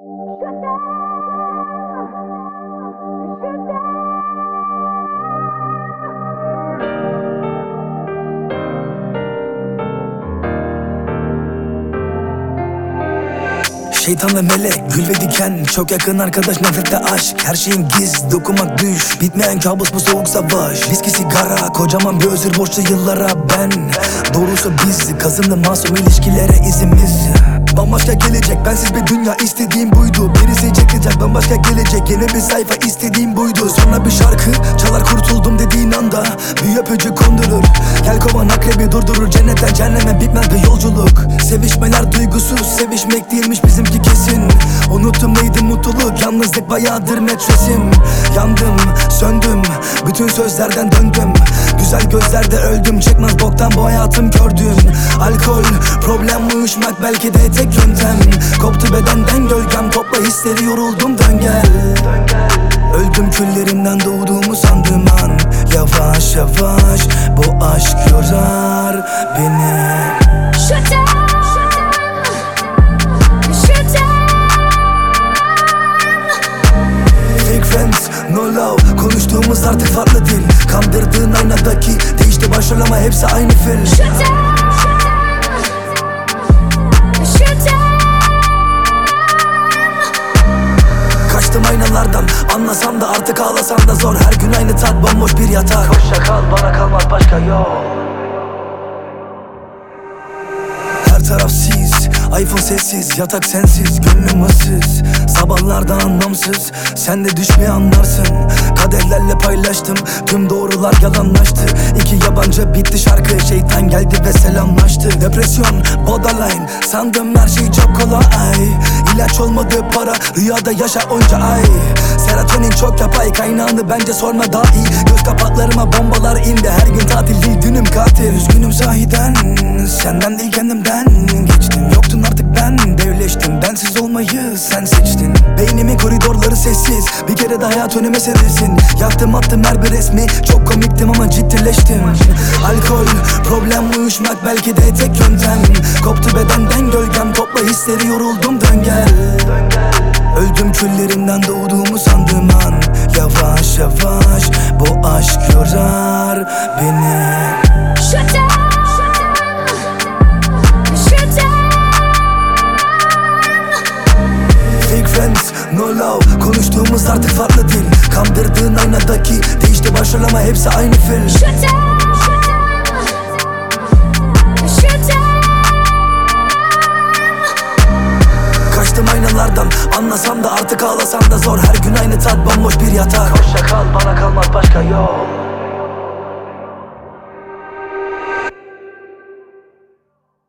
Şeytan ve melek, gül ve diken, çok yakın arkadaş, nefrette aşk. Her şeyin giz, dokunmak düş, bitmeyen kabus bu soğuk savaş. Viski sigara, kocaman bir özür borçlu yıllara ben. Doğrusu biz, kazındı masum ilişkilere izimiz. Bambaşka gelecek, bensiz bir dünya, istediğim buydu. Birisi çekecek, bambaşka gelecek, yeni bir sayfa, istediğim buydu. Sonra bir şarkı çalar, kurtuldum dediğin anda bir öpücük kondurur. Gel kovan akrebi durdurur, cennetten cehenneme bitmez bir yolculuk. Sevişmeler duygusuz, sevişmek değilmiş bizimki kesin. Unuttum neydi mutluluk, yalnızlık bayağıdır metresim. Yandım, söndüm, bütün sözlerden döndüm. Güzel gözlerde öldüm, çıkmaz boktan bu hayatım gördüm. Alkol, problem uyuşmak belki de tek yöntem. Koptu bedenden gölgem, topla hisleri, yoruldum, dön gel. Öldüm küllerinden doğduğumu sandığım an. Yavaş yavaş bu aşk yorar beni. Fake friends, no love, konuştuğumuz artık farklı dil. Kandırdığın aynadaki değişti başrol hepsi aynı film. Kaçtım aynalardan, anlasam da artık ağlasam da zor. Her gün aynı tat, bomboş bir yatak. Hoşça kal, bana kalmaz başka yol. Her taraf sis, iPhone sessiz, yatak sensiz, gönlüm ıssız. Sabahlarda anlamsız, sen de düşmeyi anlarsın. Kadehlerle paylaştım, tüm doğrular yalanlaştı. İki yabancı bitti şarkı, şeytan geldi ve selamlaştı. Depresyon, borderline, sandım her şey çok kolay. İlaç olmadı para, rüyada yaşa onca ay. Serotonin çok yapay, kaynağını bence sorma daha iyi. Göz kapaklarıma bombalar indi, her gün tatil değil günüm katil. Üzgünüm sahiden, senden değil kendimden geçtim. Yoktun artık ben, devleştim. Bensiz olmayı sen seçtin. Beynimin koridorları sessiz, bir kere de hayat önüme serilsin. Yaktım attım her bir resmi, çok komiktim ama ciddileştim. Alkol, problem uyuşmak belki de tek yöntem. Koptu bedenden gölgem, topla hisleri, yoruldum, dön gel. Öldüm küllerinden doğduğumu sandığım an. Yavaş yavaş bu aşk yorar beni. Fake friends, no love, konuştuğumuz artık farklı dil. Kandırdığın aynadaki değişti başrol hepsi aynı film. Kaçtım aynalardan, anlasam da artık ağlasam da zor. Her gün aynı tat, bomboş bir yatak. Hoşça kal, bana kalmaz başka